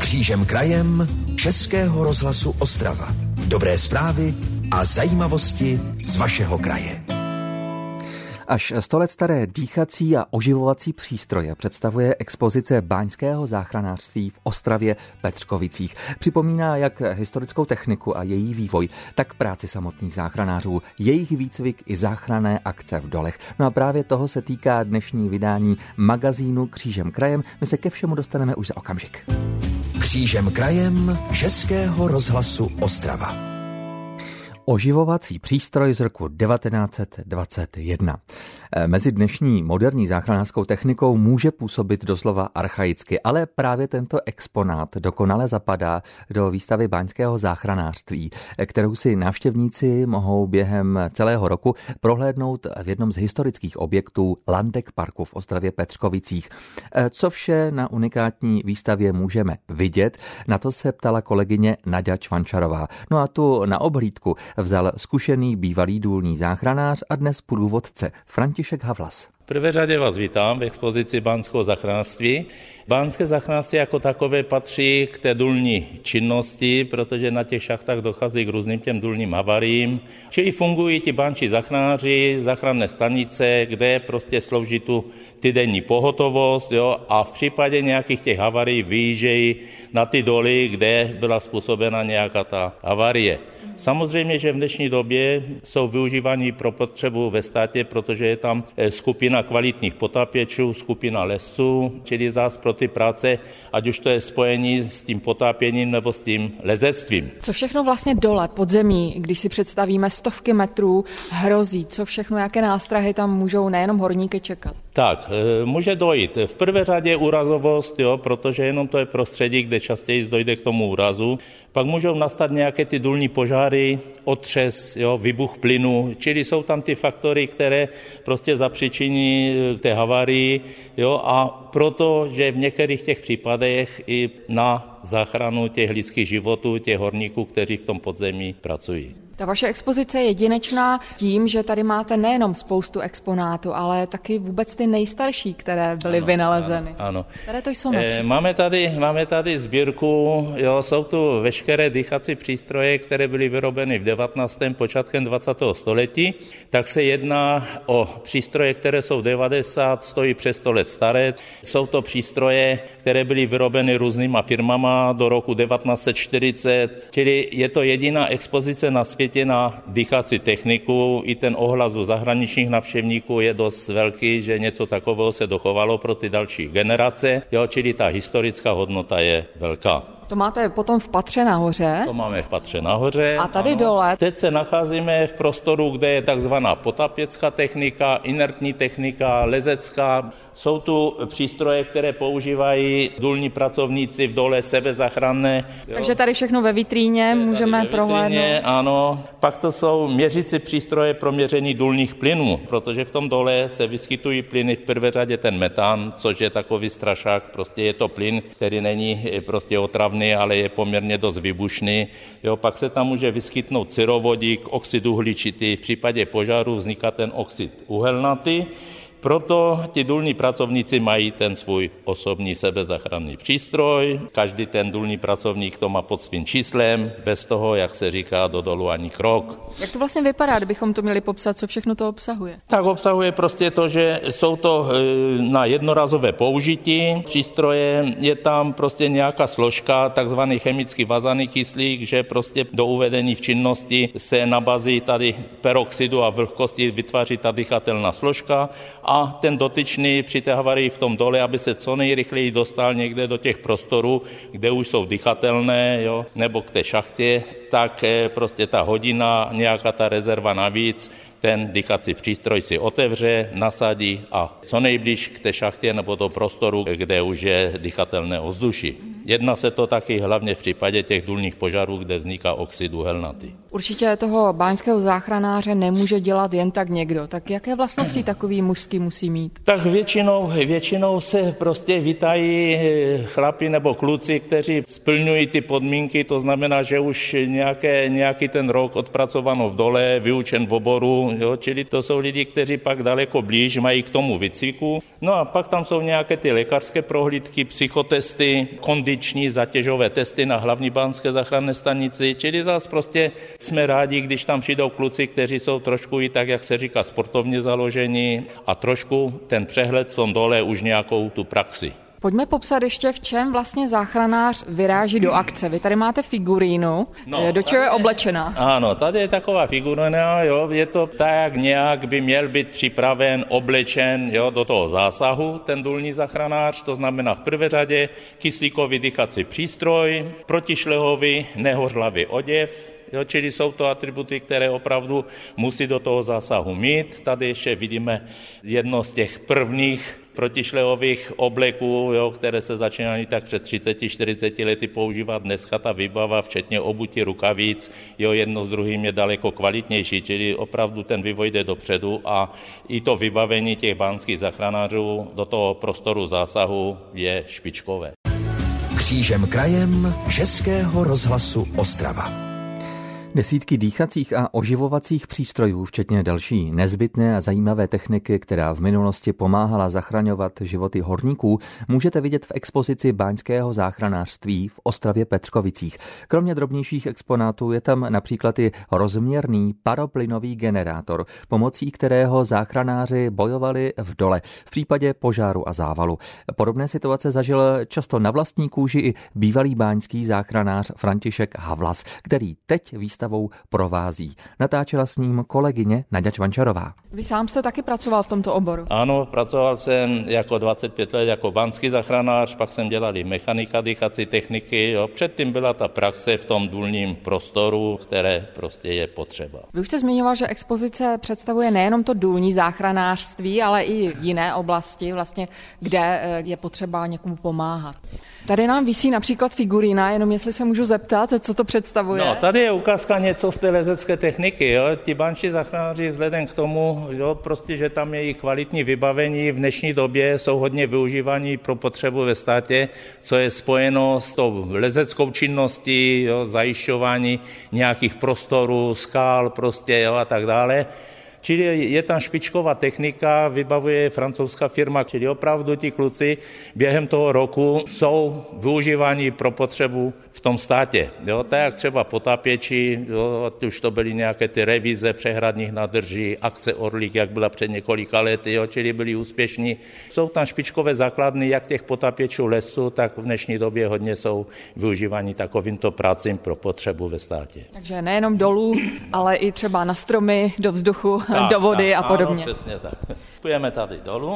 Křížem krajem Českého rozhlasu Ostrava. Dobré zprávy a zajímavosti z vašeho kraje. Až 100 let staré dýchací a oživovací přístroje představuje expozice báňského záchranářství v Ostravě Petřkovicích. Připomíná jak historickou techniku a její vývoj, tak práci samotných záchranářů, jejich výcvik i záchranné akce v dolech. No a právě toho se týká dnešní vydání magazínu Křížem krajem. My se ke všemu dostaneme už za okamžik. Křížem krajem Českého rozhlasu Ostrava. Oživovací přístroj z roku 1921. Mezi dnešní moderní záchranářskou technikou může působit doslova archaicky, ale právě tento exponát dokonale zapadá do výstavy báňského záchranářství, kterou si návštěvníci mohou během celého roku prohlédnout v jednom z historických objektů Landek parku v Ostravě Petřkovicích. Co vše na unikátní výstavě můžeme vidět, na to se ptala kolegyně Naďa Čvančarová. No a tu na obhlídku vzal zkušený bývalý důlní záchranář a dnes průvodce František Havlas. V prvé řadě vás vítám v expozici báňského záchranářství. Báňské záchranářství jako takové patří k té důlní činnosti, protože na těch šachtách dochází k různým těm důlním havariím. Čili fungují ti báňští záchranáři, záchranné stanice, kde prostě slouží tu týdenní pohotovost, jo, a v případě nějakých těch havarií vyjíždějí na ty doly, kde byla způsobena nějaká ta havarie. Samozřejmě, že v dnešní době jsou využíváni pro potřebu ve státě, protože je tam skupina kvalitních potápěčů, skupina lesců, čili zás pro ty práce, ať už to je spojení s tím potápěním nebo s tím lezectvím. Co všechno vlastně dole pod zemí, když si představíme stovky metrů, hrozí? Co všechno, jaké nástrahy tam můžou nejenom horníky čekat? Tak, může dojít v prvé řadě úrazovost, jo, protože jenom to je prostředí, kde častěji dojde k tomu úrazu. Pak můžou nastat nějaké ty důlní požáry, otřes, jo, výbuch plynu, čili jsou tam ty faktory, které prostě zapříčiní té havárii, jo, a protože v některých těch případech i na záchranu těch lidských životů, těch horníků, kteří v tom podzemí pracují. Ta vaše expozice je jedinečná tím, že tady máte nejenom spoustu exponátů, ale taky vůbec ty nejstarší, které byly vynalezeny. Ano. Které to jsou Máme tady sbírku, jo, jsou tu veškeré dýchací přístroje, které byly vyrobeny v 19. počátkem 20. století. Tak se jedná o přístroje, které jsou 90, stojí přes 100 let staré. Jsou to přístroje, které byly vyrobeny různýma firmama do roku 1940, čili je to jediná expozice na světě na dýchací techniku. I ten ohlas u zahraničních navštěvníků je dost velký, že něco takového se dochovalo pro ty další generace, jo, čili ta historická hodnota je velká. To máte potom v patře nahoře? To máme v patře nahoře. A tady dole? Teď se nacházíme v prostoru, kde je takzvaná potápěcká technika, inertní technika, lezecká. Jsou tu přístroje, které používají důlní pracovníci v dole sebezáchranné. Takže tady všechno ve vitríně můžeme prohlédnout. Ano. Pak to jsou měřící přístroje pro měření důlních plynů, protože v tom dole se vyskytují plyny, v prvé řadě ten metan, což je takový strašák. Prostě je to plyn, který není prostě otravný, ale je poměrně dost výbušný. Jo, pak se tam může vyskytnout syrovodík, oxid uhličitý, v případě požáru vzniká ten oxid uhelnatý. Proto ti důlní pracovníci mají ten svůj osobní sebezáchranný přístroj. Každý ten důlní pracovník to má pod svým číslem, bez toho, jak se říká, do dolu ani krok. Jak to vlastně vypadá, kdybychom to měli popsat, co všechno to obsahuje? Tak obsahuje prostě to, že jsou to na jednorazové použití přístroje, je tam prostě nějaká složka, takzvaný chemický vázaný kyslík, že prostě do uvedení v činnosti se na bazi tady peroxidu a vlhkosti vytváří ta dýchatelná složka a ten dotyčný při té havárii v tom dole, aby se co nejrychleji dostal někde do těch prostorů, kde už jsou dýchatelné, jo, nebo k té šachtě, tak prostě ta hodina, nějaká ta rezerva navíc, ten dýchací přístroj si otevře, nasadí a co nejblíž k té šachtě nebo do prostoru, kde už je dýchatelné ovzduší. Jedná se to taky hlavně v případě těch důlních požárů, kde vzniká oxid uhelnatý. Určitě toho báňského záchranáře nemůže dělat jen tak někdo. Tak jaké vlastnosti takový mužský musí mít? Tak většinou se prostě vítají chlapi nebo kluci, kteří splňují ty podmínky, to znamená, že už nějaký ten rok odpracováno v dole, vyučen v oboru, jo, čili to jsou lidi, kteří pak daleko blíž mají k tomu výcviku. No a pak tam jsou nějaké ty lékařské prohlídky, psychotesty, kondiční zatěžové testy na hlavní báňské záchranné stanici, čili zase prostě jsme rádi, když tam přijdou kluci, kteří jsou trošku i tak, jak se říká, sportovně založení a trošku ten přehled v tom dole už nějakou tu praxi. Pojďme popsat ještě, v čem vlastně záchranář vyráží do akce. Vy tady máte figurínu, do čeho je oblečená? Ano, tady je taková figurína, jo, je to tak nějak by měl být připraven, oblečen, jo, do toho zásahu ten důlní záchranář, to znamená v prvé řadě kyslíkový dýchací přístroj, protišlehový nehořlavý oděv, jo, čili jsou to atributy, které opravdu musí do toho zásahu mít. Tady ještě vidíme jedno z těch prvních protišlehových obleků, jo, které se začínaly tak před 30-40 lety používat. Dneska ta výbava, včetně obutí rukavic, jo, jedno s druhým je daleko kvalitnější, čili opravdu ten vývoj jde dopředu a i to vybavení těch báňských záchranářů do toho prostoru zásahu je špičkové. Křížem krajem Českého rozhlasu Ostrava. Desítky dýchacích a oživovacích přístrojů, včetně další nezbytné a zajímavé techniky, která v minulosti pomáhala zachraňovat životy horníků, můžete vidět v expozici báňského záchranářství v Ostravě-Petřkovicích. Kromě drobnějších exponátů je tam například i rozměrný paroplynový generátor, pomocí kterého záchranáři bojovali v dole v případě požáru a závalu. Podobné situace zažil často na vlastní kůži i bývalý báňský záchranář František Havlas, který teď výstavou provází. Natáčela s ním kolegyně Naďa Čvančarová. Vy sám jste taky pracoval v tomto oboru? Ano, pracoval jsem jako 25 let jako báňský záchranář, pak jsem dělal i mechanika dýchací techniky. Jo. Předtím byla ta praxe v tom důlním prostoru, které prostě je potřeba. Vy už jste zmiňoval, že expozice představuje nejenom to důlní záchranářství, ale i jiné oblasti, vlastně, kde je potřeba někomu pomáhat. Tady nám visí například figurína, jenom jestli se můžu zeptat, co to představuje. No, tady je ukázka něco z té lezecké techniky. Jo. Ti báňští záchranáři vzhledem k tomu, jo, prostě, že tam je i kvalitní vybavení, v dnešní době jsou hodně využívaní pro potřebu ve státě, co je spojeno s tou lezeckou činností, jo, zajišťování nějakých prostorů, skal prostě, jo, a tak dále. Čili je tam špičková technika, vybavuje francouzská firma, čili opravdu ti kluci během toho roku jsou využíváni pro potřebu v tom státě. Jo, tak jak třeba potápěči, jo, už to byly nějaké ty revize přehradních nádrží, akce Orlík, jak byla před několika lety, jo, čili byli úspěšní. Jsou tam špičkové základny, jak těch potápěčů lesů, tak v dnešní době hodně jsou využíváni takovýmto prácím pro potřebu ve státě. Takže nejenom dolů, ale i třeba na stromy, do vzduchu, do vody a podobně. Ano, přesně tak. Půjdeme tady dolů.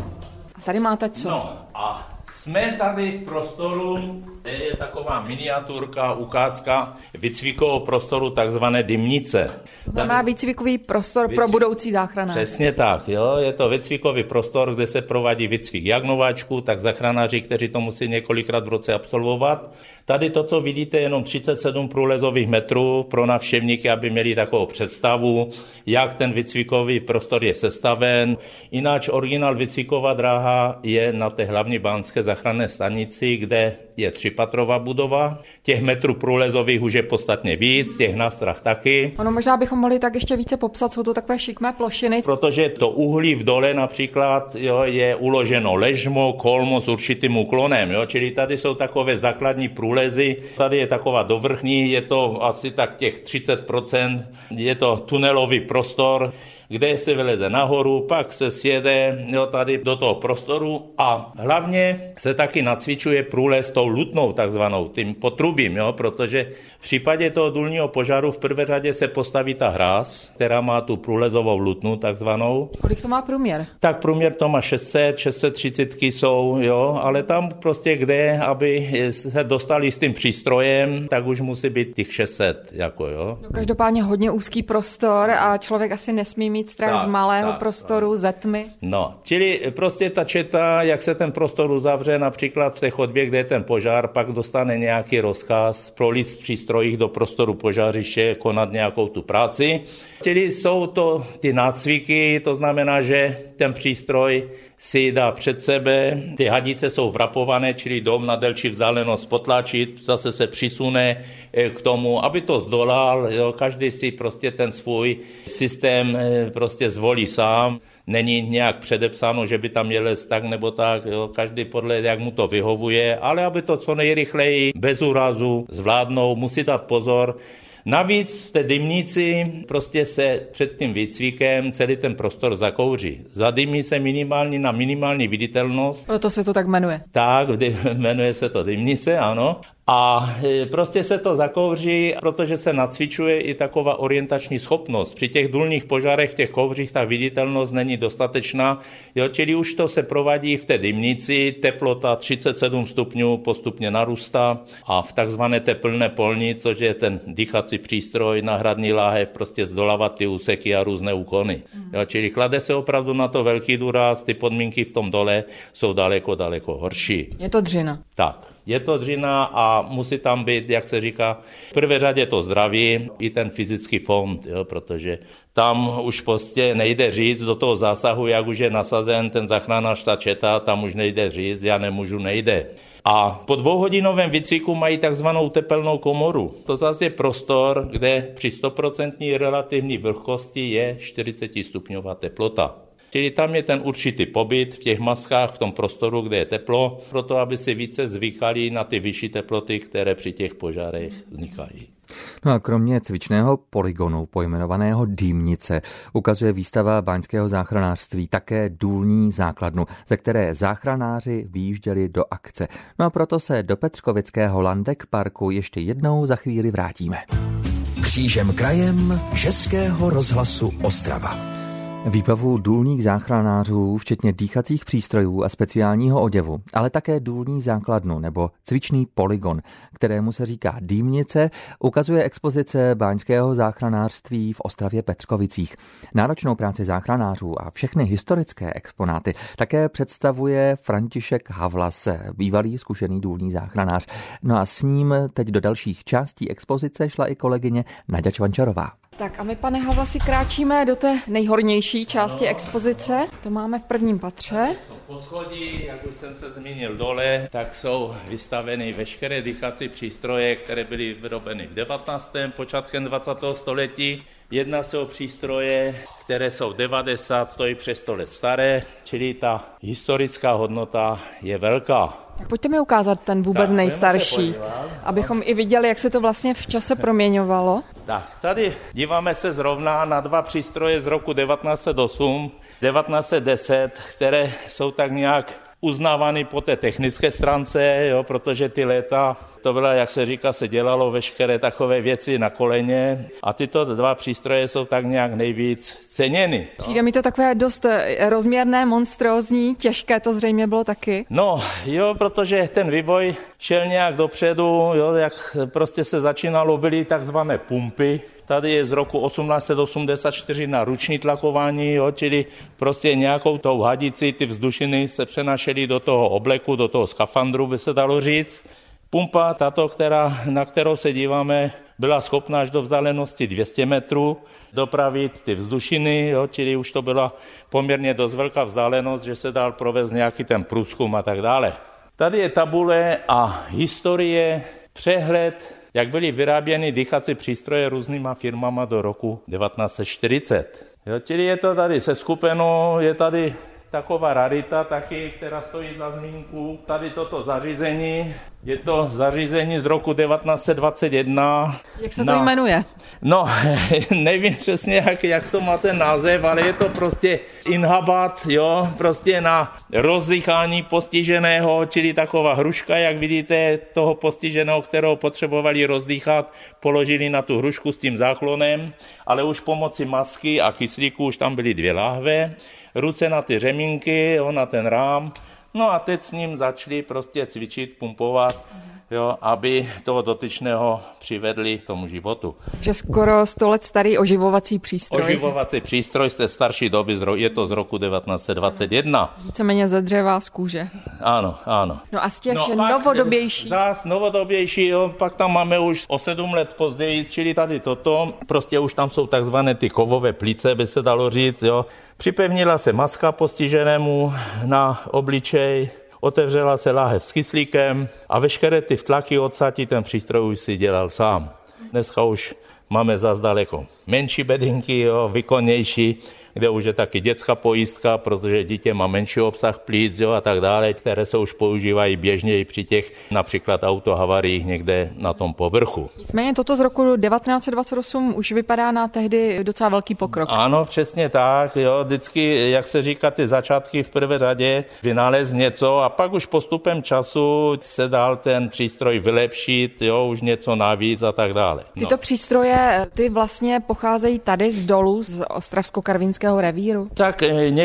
A tady máte co? No a jsme tady v prostoru, kde je taková miniaturka, ukázka výcvikového prostoru, takzvané dymnice. To znamená výcvikový prostor pro budoucí záchranáře. Přesně tak, jo, je to výcvikový prostor, kde se provádí výcvik jak nováčků, tak záchranáři, kteří to musí několikrát v roce absolvovat. Tady to, co vidíte, je jenom 37 průlezových metrů pro navštěvníky, aby měli takovou představu, jak ten výcvikový prostor je sestaven. Jináč originál výcviková dráha je na té hlavní báňské záchranné stanici, kde je 3patrová budova. Těch metrů průlezových už je podstatně víc, těch nástrah taky. Ono možná bychom mohli tak ještě více popsat, jsou to takové šikmé plošiny. Protože to uhlí v dole například, jo, je uloženo ležmo, kolmo s určitým úklonem, jo, čili tady jsou takové základní průlezy. Tady je taková dovrchní, je to asi tak těch 30%, je to tunelový prostor, kde se vyleze nahoru, pak se sjede, jo, tady do toho prostoru a hlavně se taky nacvičuje průlez tou lutnou takzvanou, tím potrubím, jo, protože v případě toho důlního požáru v prvé řadě se postaví ta hráz, která má tu průlezovou lutnu takzvanou. Kolik to má průměr? Tak průměr to má 630 jsou, jo, ale tam prostě kde, aby se dostali s tím přístrojem, tak už musí být těch 600, jako jo. No, každopádně hodně úzký prostor a člověk asi nesmí mít strach z malého prostoru, ze tmy. No, čili prostě ta četa, jak se ten prostor uzavře, například v té chodbě, kde je ten požár, pak dostane nějaký rozkaz pro lid v přístrojích do prostoru požářiště konat nějakou tu práci. Čili jsou to ty nácviky, to znamená, že ten přístroj si dá před sebe, ty hadice jsou vrapované, čili dom na delší vzdálenost potlačit, zase se přisune k tomu, aby to zdolal, jo, každý si prostě ten svůj systém prostě zvolí sám. Není nějak předepsáno, že by tam měl tak nebo tak, jo, každý podle, jak mu to vyhovuje, ale aby to co nejrychleji, bez úrazu zvládnou, musí dát pozor. Navíc v té dymnici prostě se před tím výcvikem celý ten prostor zakouří. Zadymí se na minimální viditelnost. Proto se to tak jmenuje. Tak, jmenuje se to dymnice, ano. A prostě se to zakouří, protože se nacvičuje i taková orientační schopnost. Při těch důlních požárech v těch kouřích ta viditelnost není dostatečná, jo, čili už to se provádí v té dymnici, teplota 37 stupňů postupně narůstá a v takzvané teplné polni, což je ten dýchací přístroj, náhradní láhev, prostě zdolávat ty úseky a různé úkony. Jo, čili klade se opravdu na to velký důraz, ty podmínky v tom dole jsou daleko horší. Je to dřina. Tak. Je to dřina a musí tam být, jak se říká, v prvé řadě to zdraví i ten fyzický fond, jo, protože tam už prostě nejde říct do toho zásahu, jak už je nasazen ten záchranář, ta četa, tam už nejde říct, já nemůžu, nejde. A po 2hodinovém výcviku mají takzvanou tepelnou komoru. To zase je prostor, kde při 100% relativní vlhkosti je 40stupňová teplota. Čili tam je ten určitý pobyt v těch maskách, v tom prostoru, kde je teplo, proto aby si více zvykali na ty vyšší teploty, které při těch požárech vznikají. No a kromě cvičného polygonu pojmenovaného Dýmnice ukazuje výstava báňského záchranářství také důlní základnu, ze které záchranáři vyjížděli do akce. No a proto se do Petřkovického Landek parku ještě jednou za chvíli vrátíme. Křížem krajem Českého rozhlasu Ostrava. Výbavu důlních záchranářů, včetně dýchacích přístrojů a speciálního oděvu, ale také důlní základnu nebo cvičný polygon, kterému se říká Dýmnice, ukazuje expozice báňského záchranářství v Ostravě Petřkovicích. Náročnou práci záchranářů a všechny historické exponáty také představuje František Havlas, bývalý zkušený důlní záchranář. No a s ním teď do dalších částí expozice šla i kolegyně Naďa Čvančarová. Tak a my, pane Havlasi, kráčíme do té nejhornější části expozice. To máme v prvním patře. V poschodí, jak už jsem se zmínil dole, tak jsou vystaveny veškeré dýchací přístroje, které byly vyrobeny v 19. počátkem 20. století. Jedná se o přístroje, které jsou 90, stojí přes 100 let staré, čili ta historická hodnota je velká. Tak pojďte mi ukázat ten vůbec nejstarší, abychom i viděli, jak se to vlastně v čase proměňovalo. Tak, tady díváme se zrovna na 2 přístroje z roku 1908, 1910, které jsou tak nějak uznávány po té technické stránce, jo, protože ty léta, to bylo, jak se říká, se dělalo veškeré takové věci na koleně a tyto 2 přístroje jsou tak nějak nejvíc ceněny. Přijde mi to takové dost rozměrné, monstrózní, těžké to zřejmě bylo taky. No jo, protože ten vývoj šel nějak dopředu, jo, jak prostě se začínalo, byly takzvané pumpy. Tady je z roku 1884 na ruční tlakování, jo, čili prostě nějakou tou hadici ty vzdušiny se přenášely do toho obleku, do toho skafandru, by se dalo říct. Pumpa, tato, na kterou se díváme, byla schopná až do vzdálenosti 200 metrů dopravit ty vzdušiny, jo, čili už to byla poměrně dost velká vzdálenost, že se dal provést nějaký ten průzkum a tak dále. Tady je tabule a historie, přehled, jak byly vyráběny dýchací přístroje různýma firmama do roku 1940. Jo, čili je to tady seskupeno, je tady taková rarita taky, která stojí za zmínku. Tady toto zařízení, je to zařízení z roku 1921. Jak se to jmenuje? No, nevím přesně, jak to má ten název, ale je to prostě inhabat, jo, prostě na rozdýchání postiženého, čili taková hruška, jak vidíte, toho postiženého, kterého potřebovali rozdýchat, položili na tu hrušku s tím záklonem, ale už pomocí masky a kyslíku už tam byly 2 láhve, ruce na ty řemínky, jo, na ten rám, no a teď s ním začali prostě cvičit, pumpovat jo, aby toho dotyčného přivedli k tomu životu. Že skoro 100 let starý oživovací přístroj. Oživovací přístroj z té starší doby, je to z roku 1921. Víceméně ze dřeva, z kůže. Ano. No a z těch novodobějších? Zás novodobější, jo, pak tam máme už o 7 let později, čili tady toto, prostě už tam jsou takzvané ty kovové plíce, by se dalo říct, jo. Připevnila se maska postiženému na obličej, otevřela se láhev s kyslíkem a veškeré ty vtlaky odsatí ten přístroj už si dělal sám. Dneska už máme zas daleko menší bedinky, jo, výkonnější, kde už je taky dětská pojistka, protože dítě má menší obsah plíc, jo, a tak dále, které se už používají běžně i při těch například autohavariích někde na tom povrchu. Nicméně toto z roku 1928 už vypadá na tehdy docela velký pokrok. Ano, přesně tak, jo, vždycky, jak se říká, ty začátky v prvé řadě vynález něco a pak už postupem času se dál ten přístroj vylepšit, jo, už něco navíc a tak dále. Tyto přístroje, ty vlastně pocházejí tady z dolu, z Ostravsko-Karvinského revíru? Tak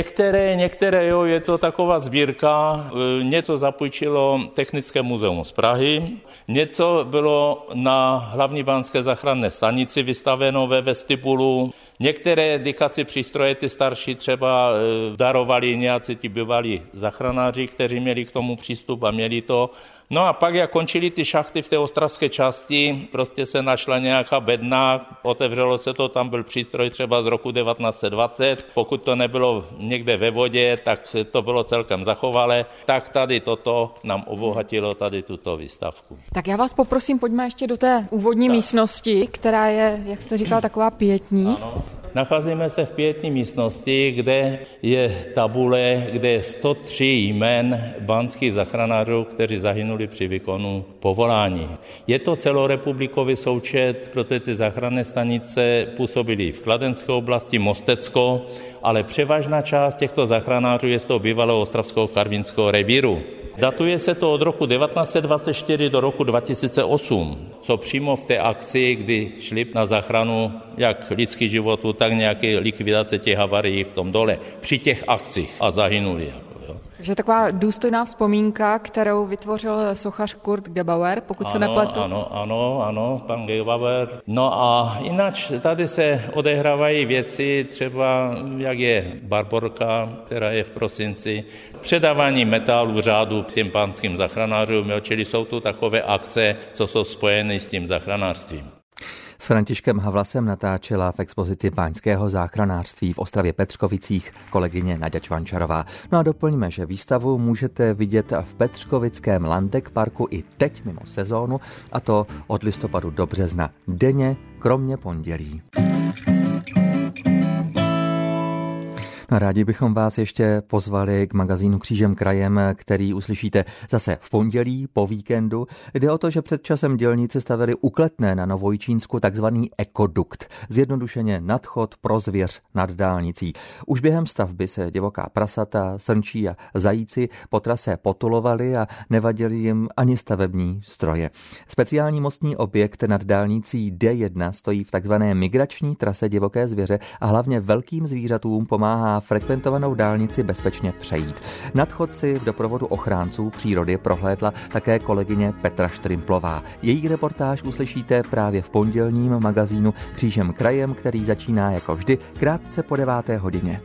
některé, jo, je to taková sbírka, něco zapůjčilo Technické muzeum z Prahy, něco bylo na hlavní bánské záchranné stanici vystaveno ve vestibulu, některé dýchací přístroje, ty starší třeba darovali nějací ti bývalí záchranáři, kteří měli k tomu přístup a měli to. No a pak, jak končily ty šachty v té ostravské části, prostě se našla nějaká bedna, otevřelo se to, tam byl přístroj třeba z roku 1920, pokud to nebylo někde ve vodě, tak to bylo celkem zachovalé, tak tady toto nám obohatilo tady tuto výstavku. Tak já vás poprosím, pojďme ještě do té úvodní místnosti, která je, jak jste říkal, taková pietní. Ano. Nacházíme se v pietní místnosti, kde je tabule, kde je 103 jmen banských záchranářů, kteří zahynuli při výkonu povolání. Je to celorepublikový součet, protože ty záchranné stanice působily v Kladenské oblasti, Mostecko, ale převážná část těchto záchranářů je z toho bývalého ostravského karvinského revíru. Datuje se to od roku 1924 do roku 2008, co přímo v té akci, kdy šli na záchranu jak lidských životů, tak nějaké likvidace těch havarií v tom dole, při těch akcích a zahynuli. Takže taková důstojná vzpomínka, kterou vytvořil sochař Kurt Gebauer, pokud se nepletu. Ano, pan Gebauer. No a jinak tady se odehrávají věci, třeba jak je Barborka, která je v prosinci, předávání metálu řádu těm pánským záchranářům, čili jsou tu takové akce, co jsou spojeny s tím záchranářstvím. S Františkem Havlasem natáčela v expozici Páňského záchranářství v Ostravě Petřkovicích kolegyně Naďa Čvančarová. No a doplňme, že výstavu můžete vidět v Petřkovickém Landek parku i teď mimo sezónu, a to od listopadu do března denně, kromě pondělí. Rádi bychom vás ještě pozvali k magazínu Křížem krajem, který uslyšíte zase v pondělí po víkendu. Jde o to, že před časem dělníci stavili u Kletné na Novojčínsku takzvaný ekodukt, zjednodušeně nadchod pro zvěř nad dálnicí. Už během stavby se divoká prasata, srnčí a zajíci po trase potulovali a nevadili jim ani stavební stroje. Speciální mostní objekt nad dálnicí D1 stojí v takzvané migrační trase divoké zvěře a hlavně velkým zvířatům pomáhá frekventovanou dálnici bezpečně přejít. Nadchod si v doprovodu ochránců přírody prohlédla také kolegyně Petra Štrimplová. Její reportáž uslyšíte právě v pondělním magazínu Křížem krajem, který začíná jako vždy krátce po 9. hodině.